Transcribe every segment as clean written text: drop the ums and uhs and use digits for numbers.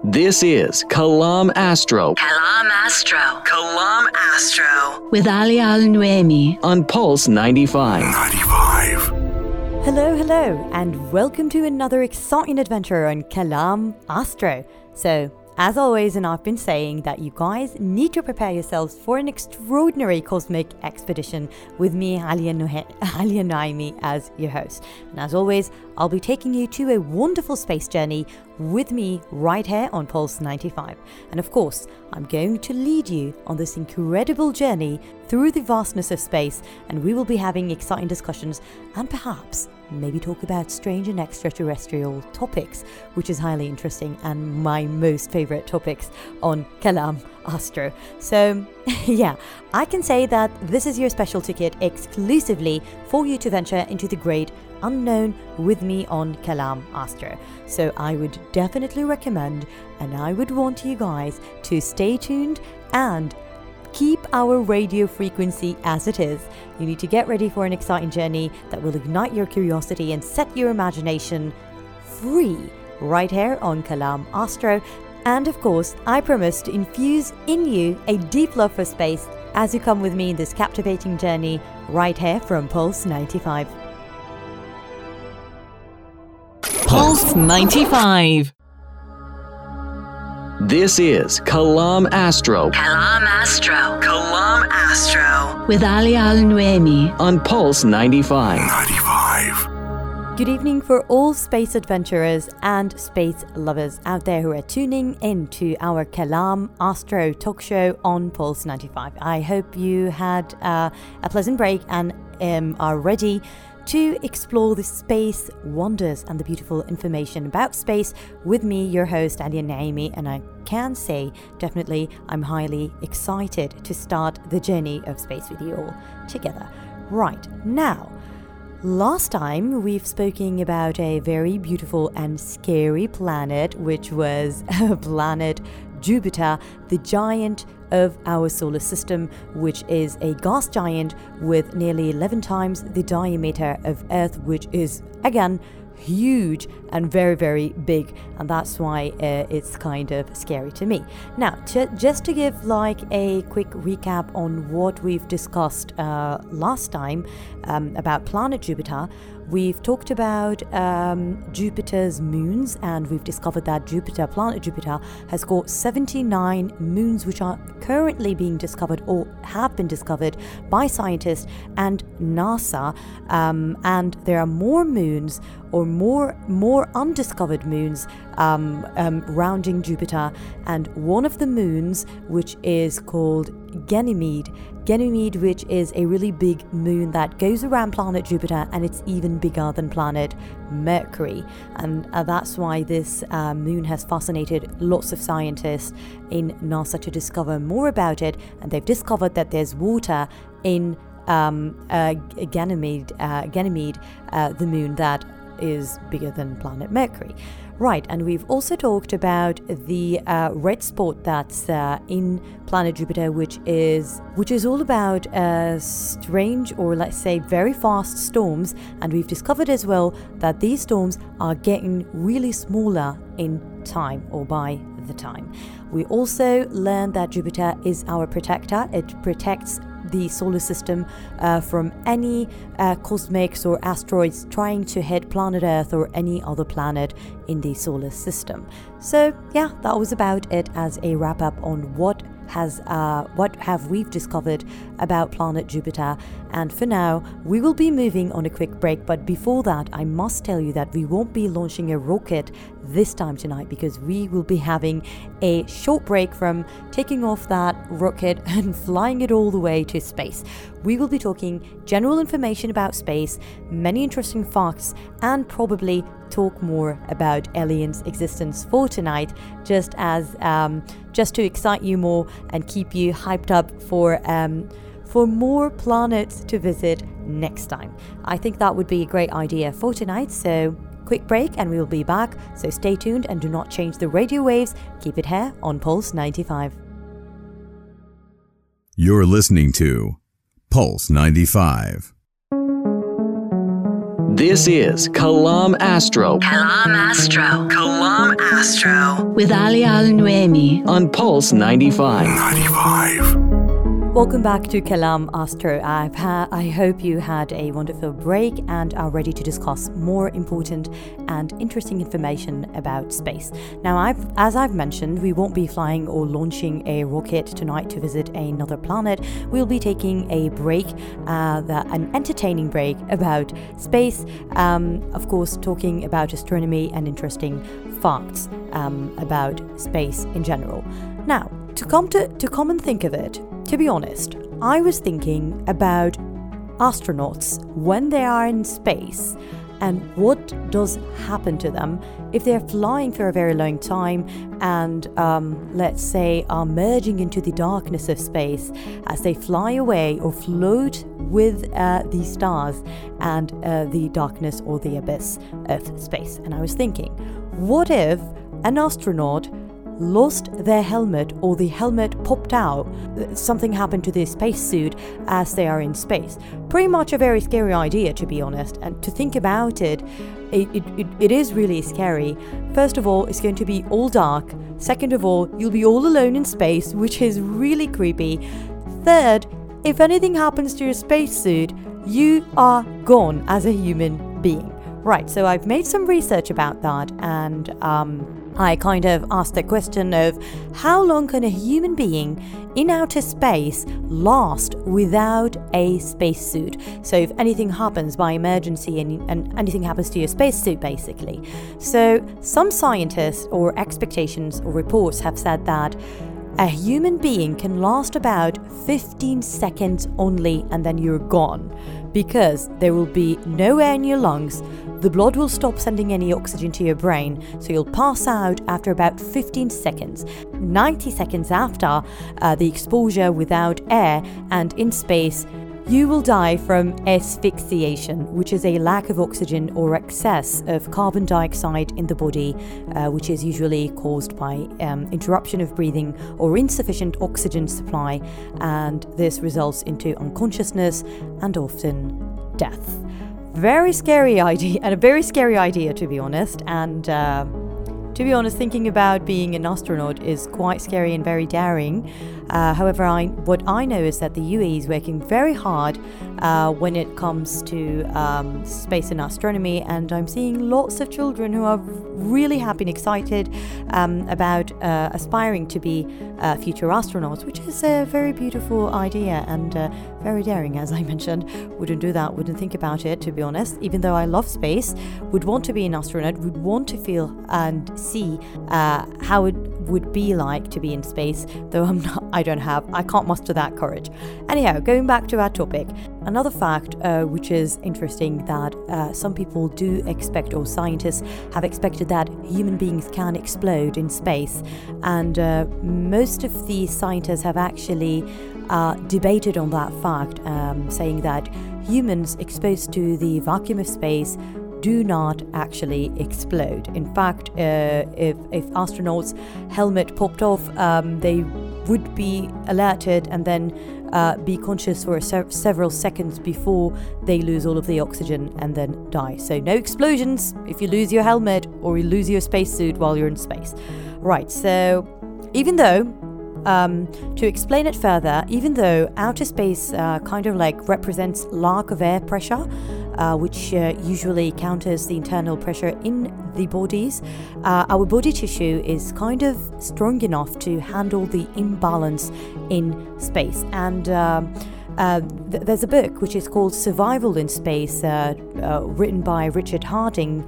This is Kalam Astro. Kalam Astro. Kalam Astro. With Ali Al-Nuaimi. On Pulse 95. Hello, and welcome to another exciting adventure on Kalam Astro. So, as always, and I've been saying that you guys need to prepare yourselves for an extraordinary cosmic expedition with me, Ali Al-Nuaimi, as your host. And as always, I'll be taking you to a wonderful space journey with me right here on Pulse 95. And of course, I'm going to lead you on this incredible journey through the vastness of space, and we will be having exciting discussions and perhaps maybe talk about strange and extraterrestrial topics, which is highly interesting and my most favorite topics on Kalam Astro. So yeah, I can say that this is your special ticket exclusively for you to venture into the great unknown with me on Kalam Astro. So I would definitely recommend, and I would want you guys to stay tuned and keep our radio frequency as it is. You need to get ready for an exciting journey that will ignite your curiosity and set your imagination free right here on Kalam Astro. And of course, I promise to infuse in you a deep love for space as you come with me in this captivating journey right here from Pulse 95. Pulse 95. This is Kalam Astro. Kalam Astro. Kalam Astro. With Ali Al-Nuaimi. On Pulse 95. Good evening for all space adventurers and space lovers out there who are tuning in to our Kalam Astro talk show on Pulse 95. I hope you had a pleasant break and are ready to explore the space wonders and the beautiful information about space with me, your host, Ali Al-Nuaimi, and I can say definitely I'm highly excited to start the journey of space with you all together. Right, now, last time we've spoken about a very beautiful and scary planet, which was planet Jupiter, the giant of our solar system, which is a gas giant with nearly 11 times the diameter of Earth, which is again huge and very, very big, and that's why it's kind of scary to me. Now, just to give like a quick recap on what we've discussed last time about planet Jupiter. We've talked about Jupiter's moons, and we've discovered that planet Jupiter, has got 79 moons which are currently being discovered or have been discovered by scientists and NASA, and there are more moons or more undiscovered moons rounding Jupiter, and one of the moons, which is called Ganymede, which is a really big moon that goes around planet Jupiter, and it's even bigger than planet Mercury, and that's why this moon has fascinated lots of scientists in NASA to discover more about it, and they've discovered that there's water in Ganymede, the moon that is bigger than planet Mercury. Right, and we've also talked about the red spot that's in planet Jupiter, which is all about strange, or let's say very fast storms, and we've discovered as well that these storms are getting really smaller in time, or by the time. We also learned that Jupiter is our protector. It protects the solar system from any cosmics or asteroids trying to hit planet Earth or any other planet in the solar system. So yeah, that was about it as a wrap up on what have we discovered about planet Jupiter. And for now, we will be moving on a quick break, but before that, I must tell you that we won't be launching a rocket this time tonight, because we will be having a short break from taking off that rocket and flying it all the way to space. We will be talking general information about space, many interesting facts, and probably talk more about aliens' existence for tonight, just to excite you more and keep you hyped up for more planets to visit next time. I think that would be a great idea for tonight. So quick break and we will be back. So stay tuned and do not change the radio waves. Keep it here on Pulse 95. You're listening to Pulse 95. This is Kalam Astro Kalam Astro. Kalam Astro. with Ali Al-Nuemi. on Pulse 95. Welcome back to Kalam Astro. I hope you had a wonderful break and are ready to discuss more important and interesting information about space. Now, as I've mentioned, we won't be flying or launching a rocket tonight to visit another planet. We'll be taking a break, an entertaining break about space, of course, talking about astronomy and interesting facts about space in general. Now, to come and think of it, to be honest, I was thinking about astronauts when they are in space and what does happen to them if they're flying for a very long time and, let's say, are merging into the darkness of space as they fly away or float with the stars and the darkness or the abyss of space. And I was thinking, what if an astronaut lost their helmet or the helmet popped out, something happened to their spacesuit as they are in space? Pretty much a very scary idea, to be honest, and to think about it is really scary. First of all, it's going to be all dark. Second of all, you'll be all alone in space, which is really creepy. Third, if anything happens to your spacesuit, you are gone as a human being. Right, so I've made some research about that, and I kind of asked the question of how long can a human being in outer space last without a spacesuit? So if anything happens by emergency and anything happens to your spacesuit, basically. So some scientists or expectations or reports have said that a human being can last about 15 seconds only and then you're gone, because there will be no air in your lungs, the blood will stop sending any oxygen to your brain, so you'll pass out after about 15 seconds. 90 seconds after the exposure without air and in space, you will die from asphyxiation, which is a lack of oxygen or excess of carbon dioxide in the body, which is usually caused by interruption of breathing or insufficient oxygen supply, and this results into unconsciousness and often death. Very scary idea, and a very scary idea, to be honest. And to be honest, thinking about being an astronaut is quite scary and very daring. However, what I know is that the UAE is working very hard when it comes to space and astronomy, and I'm seeing lots of children who are really happy and excited about aspiring to be future astronauts, which is a very beautiful idea and very daring, as I mentioned. Wouldn't do that, wouldn't think about it, to be honest. Even though I love space, would want to be an astronaut, would want to feel and see how it would be like to be in space, though I can't muster that courage. Anyhow, going back to our topic, another fact which is interesting, that some people do expect, or scientists have expected, that human beings can explode in space, and most of the scientists have actually debated on that fact, saying that humans exposed to the vacuum of space do not actually explode. In fact, if astronauts' helmet popped off, they would be alerted and then be conscious for several seconds before they lose all of the oxygen and then die. So no explosions if you lose your helmet or you lose your spacesuit while you're in space. Right, so even though to explain it further, even though outer space kind of like represents lack of air pressure, which usually counters the internal pressure in the bodies, our body tissue is kind of strong enough to handle the imbalance in space. And there's a book which is called Survival in Space, written by Richard Harding.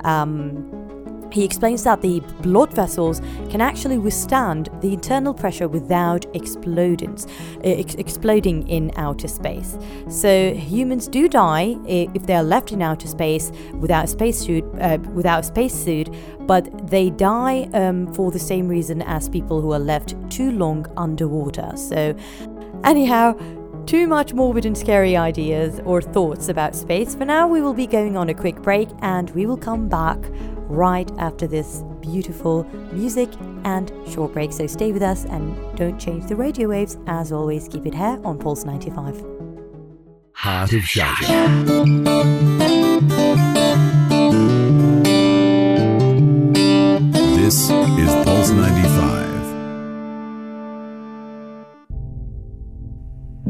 He explains that the blood vessels can actually withstand the internal pressure without exploding in outer space. So humans do die if they are left in outer space without a spacesuit, but they die for the same reason as people who are left too long underwater. So anyhow, too much morbid and scary ideas or thoughts about space. For now, we will be going on a quick break, and we will come back right after this beautiful music and short break. So stay with us and don't change the radio waves. As always, keep it here on Pulse 95. Heart of Shouting.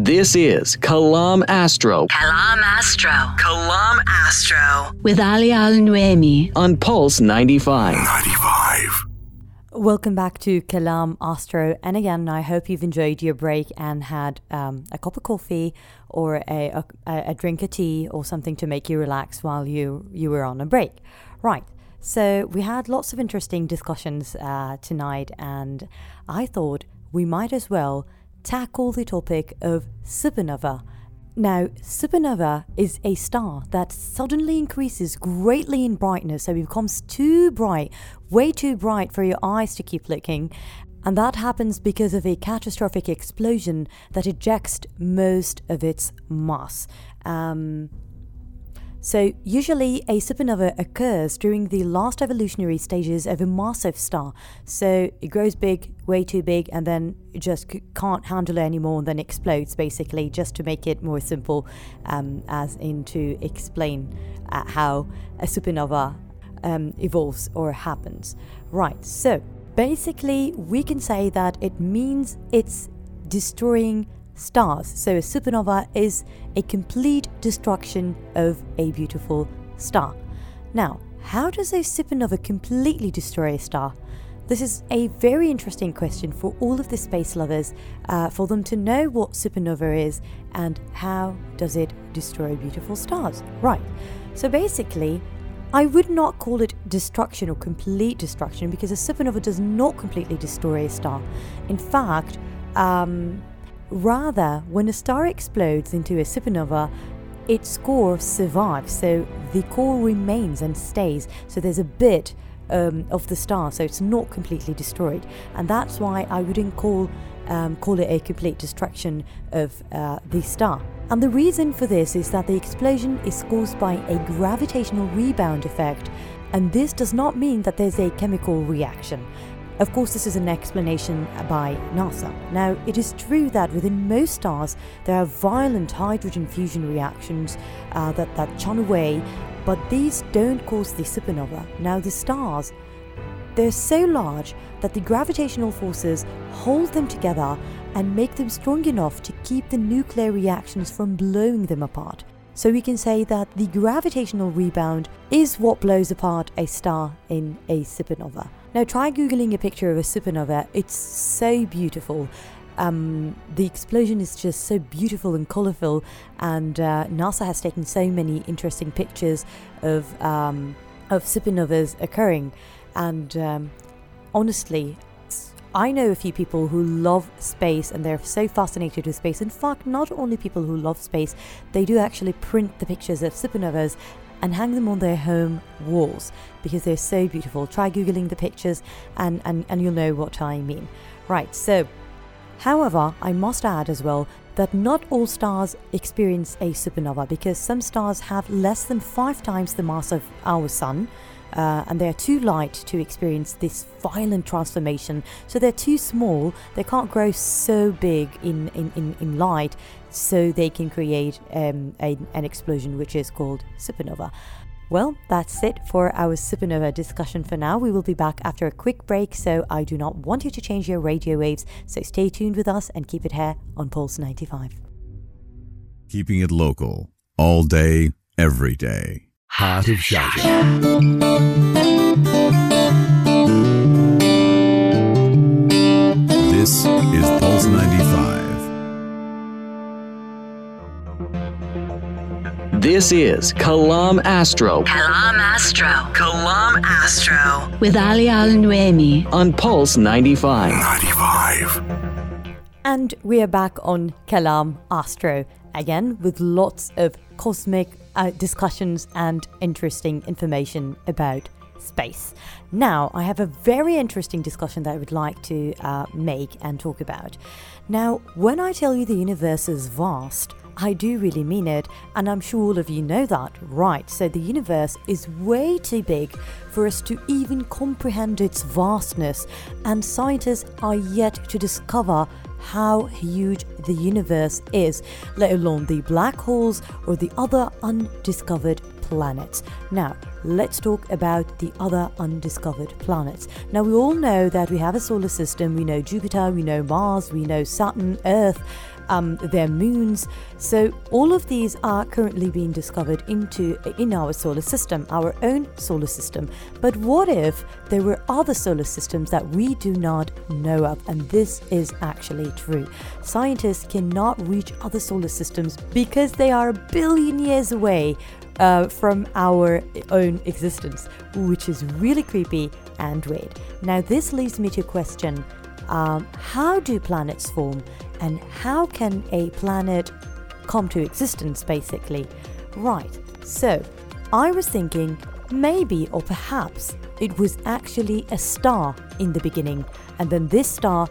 This is Kalam Astro Kalam Astro. Kalam Astro. with Ali Al Nuemi. on Pulse 95. Welcome back to Kalam Astro, and again, I hope you've enjoyed your break and had a cup of coffee or a drink of tea or something to make you relax while you were on a break. Right, so we had lots of interesting discussions tonight, and I thought we might as well tackle the topic of supernova. Now, supernova is a star that suddenly increases greatly in brightness, so it becomes too bright, way too bright for your eyes to keep looking. And that happens because of a catastrophic explosion that ejects most of its mass. So usually a supernova occurs during the last evolutionary stages of a massive star. So it grows big, way too big, and then it just can't handle it anymore and then explodes, basically, just to make it more simple, as in to explain how a supernova evolves or happens. Right, so basically we can say that it means it's destroying stars. So a supernova is a complete destruction of a beautiful star. Now, how does a supernova completely destroy a star? This is a very interesting question for all of the space lovers, for them to know what supernova is and how does it destroy beautiful stars. Right, so basically I would not call it destruction or complete destruction, because a supernova does not completely destroy a star. In fact, rather, when a star explodes into a supernova, its core survives, so the core remains and stays. So there's a bit of the star, so it's not completely destroyed, and that's why I wouldn't call it a complete destruction of the star. And the reason for this is that the explosion is caused by a gravitational rebound effect, and this does not mean that there's a chemical reaction. Of course, this is an explanation by NASA. Now, it is true that within most stars there are violent hydrogen fusion reactions that churn away, but these don't cause the supernova. Now, the stars, they're so large that the gravitational forces hold them together and make them strong enough to keep the nuclear reactions from blowing them apart. So we can say that the gravitational rebound is what blows apart a star in a supernova. Now try googling a picture of a supernova. It's so beautiful. The explosion is just so beautiful and colourful, and NASA has taken so many interesting pictures of supernovas occurring. And honestly, I know a few people who love space and they're so fascinated with space. In fact, not only people who love space, they do actually print the pictures of supernovas and hang them on their home walls because they're so beautiful. Try googling the pictures and you'll know what I mean. Right, so however, I must add as well that not all stars experience a supernova, because some stars have less than 5 times the mass of our sun, and they're too light to experience this violent transformation. So they're too small, they can't grow so big in light, so they can create an explosion which is called supernova. Well, that's it for our supernova discussion for now. We will be back after a quick break, so I do not want you to change your radio waves, so stay tuned with us and keep it here on Pulse 95. Keeping it local, all day, every day. Heart of Shouting. This is Pulse 95. This is Kalam Astro Kalam Astro. Kalam Astro. with Ali Al Nuemi. on Pulse 95. And we are back on Kalam Astro again with lots of cosmic discussions and interesting information about space. Now, I have a very interesting discussion that I would like to make and talk about. Now, when I tell you the universe is vast, I do really mean it, and I'm sure all of you know that, right? So the universe is way too big for us to even comprehend its vastness, and scientists are yet to discover how huge the universe is, let alone the black holes or the other undiscovered planets. Now, let's talk about the other undiscovered planets. Now, we all know that we have a solar system. We know Jupiter, we know Mars, we know Saturn, Earth, their moons. So all of these are currently being discovered in our solar system, our own solar system. But what if there were other solar systems that we do not know of? And this is actually true. Scientists cannot reach other solar systems because they are a billion years away from our own existence, which is really creepy and weird. Now this leads me to a question. How do planets form, and how can a planet come to existence, basically? Right, so I was thinking maybe or perhaps it was actually a star in the beginning, and then this star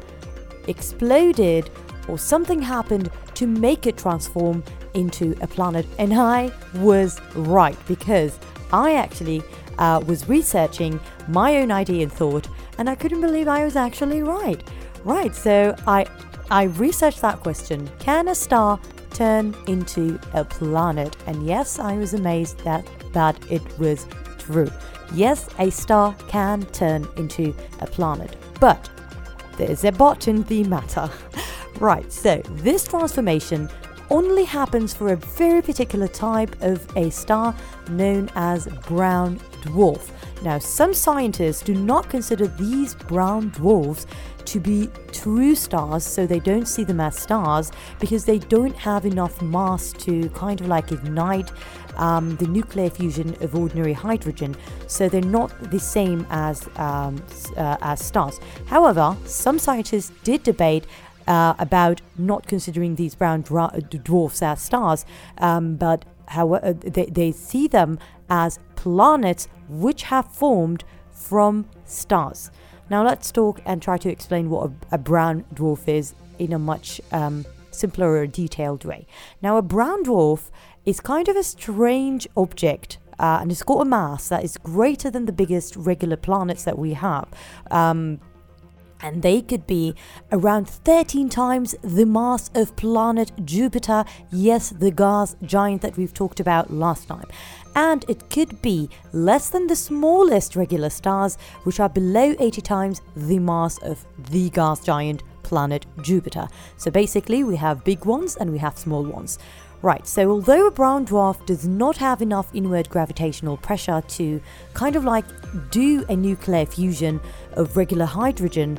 exploded or something happened to make it transform into a planet. And I was right, because I actually was researching my own idea and thought, and I couldn't believe I was actually right. Right, so I researched that question. Can a star turn into a planet? And yes, I was amazed that it was true. Yes, a star can turn into a planet, but there's a but in the matter. Right, so this transformation only happens for a very particular type of a star known as brown dwarf. Now, some scientists do not consider these brown dwarfs to be true stars, so they don't see them as stars because they don't have enough mass to kind of like ignite the nuclear fusion of ordinary hydrogen, so they're not the same as stars. However, some scientists did debate about not considering these brown dwarfs as stars, but however, they see them as planets which have formed from stars. Now let's talk and try to explain what a brown dwarf is in a much simpler or detailed way. Now, a brown dwarf is kind of a strange object, and it's got a mass that is greater than the biggest regular planets that we have. And they could be around 13 times the mass of planet Jupiter, yes, the gas giant that we've talked about last time. And it could be less than the smallest regular stars, which are below 80 times the mass of the gas giant planet Jupiter. So basically, we have big ones and we have small ones. Right, so although a brown dwarf does not have enough inward gravitational pressure to kind of like do a nuclear fusion of regular hydrogen,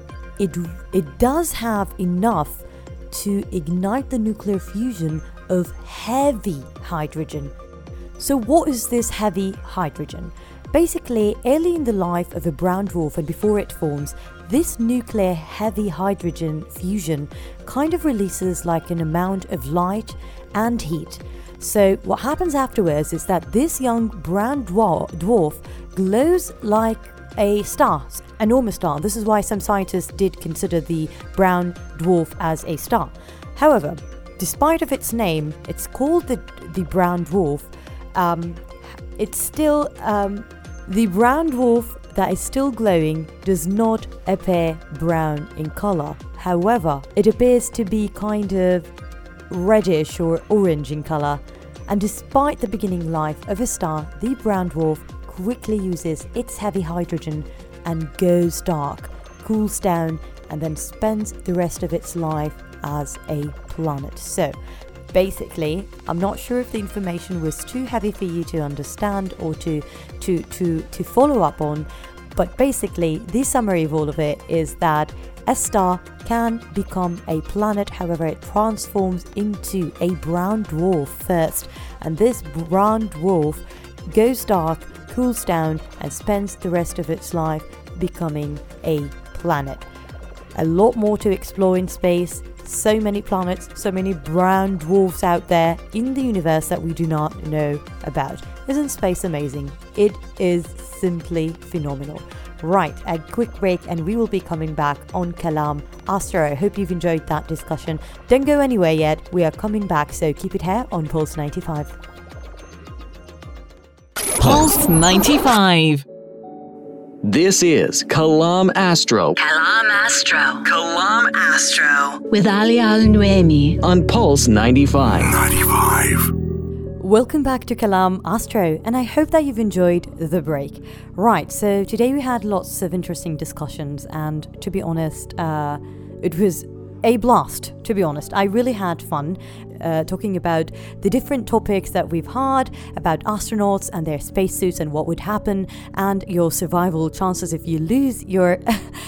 it does have enough to ignite the nuclear fusion of heavy hydrogen. So what is this heavy hydrogen? Basically, early in the life of a brown dwarf and before it forms, this nuclear heavy hydrogen fusion kind of releases like an amount of light and heat. So what happens afterwards is that this young brown dwarf glows like a star, a normal star. This is why some scientists did consider the brown dwarf as a star. However, despite of its name, it's called the brown dwarf. It's still the brown dwarf that is still glowing does not appear brown in color. However, it appears to be kind of reddish or orange in color. And despite the beginning life of a star, the brown dwarf quickly uses its heavy hydrogen and goes dark, cools down, and then spends the rest of its life as a planet. So basically, I'm not sure if the information was too heavy for you to understand or to follow up on, but basically the summary of all of it is that a star can become a planet. However, it transforms into a brown dwarf first, and this brown dwarf goes dark, cools down, and spends the rest of its life becoming a planet. A lot more to explore in space. So many planets, so many brown dwarfs out there in the universe that we do not know about. Isn't space amazing? It is simply phenomenal. Right, a quick break and we will be coming back on Kalam Astro. I hope you've enjoyed that discussion. Don't go anywhere yet. We are coming back, so keep it here on Pulse 95. Pulse 95. This is Kalam Astro Kalam Astro. Kalam Astro. With Ali Al Nuemi. on Pulse 95. 95. Welcome back to Kalam Astro, and I hope that you've enjoyed the break. Right, so today we had lots of interesting discussions, and to be honest, it was a blast, to be honest. I really had fun talking about the different topics that we've had, about astronauts and their spacesuits and what would happen, and your survival chances if you lose your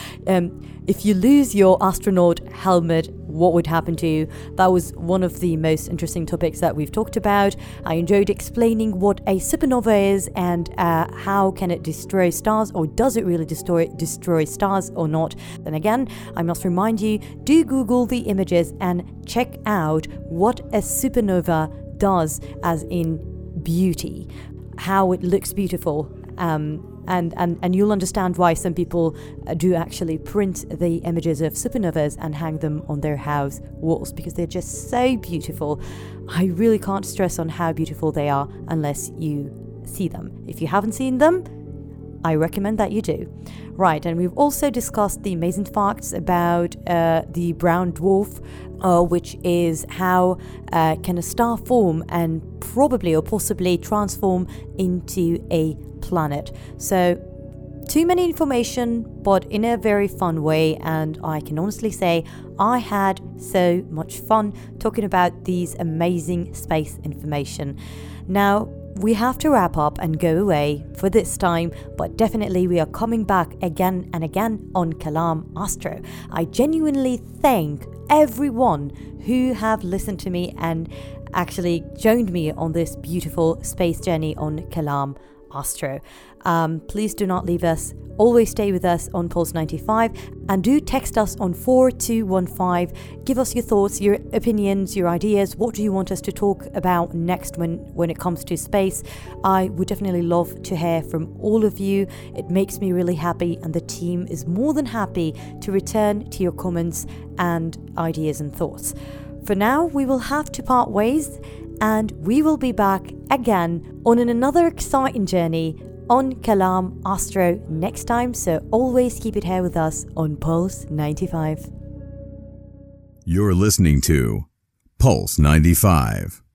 astronaut helmet. What would happen to you? That was one of the most interesting topics that we've talked about. I enjoyed explaining what a supernova is and how can it destroy stars, or does it really destroy stars or not. Then again, I must remind you, do Google the images and check out what a supernova does, as in beauty, how it looks beautiful. And you'll understand why some people do actually print the images of supernovas and hang them on their house walls, because they're just so beautiful. I really can't stress on how beautiful they are unless you see them. If you haven't seen them, I recommend that you do. Right, and we've also discussed the amazing facts about the brown dwarf, which is how can a star form and probably or possibly transform into a planet. So too many information, but in a very fun way, and I can honestly say I had so much fun talking about these amazing space information. Now we have to wrap up and go away for this time, but definitely we are coming back again and again on Kalam Astro. I genuinely thank everyone who have listened to me and actually joined me on this beautiful space journey on Kalam Astro. Please do not leave us. Always stay with us on Pulse 95, and do text us on 4215. Give us your thoughts, your opinions, your ideas. What do you want us to talk about next when it comes to space? I would definitely love to hear from all of you. It makes me really happy, and the team is more than happy to return to your comments and ideas and thoughts. For now, we will have to part ways, and we will be back again on another exciting journey on Kalam Astro next time, so always keep it here with us on Pulse 95. You're listening to Pulse 95.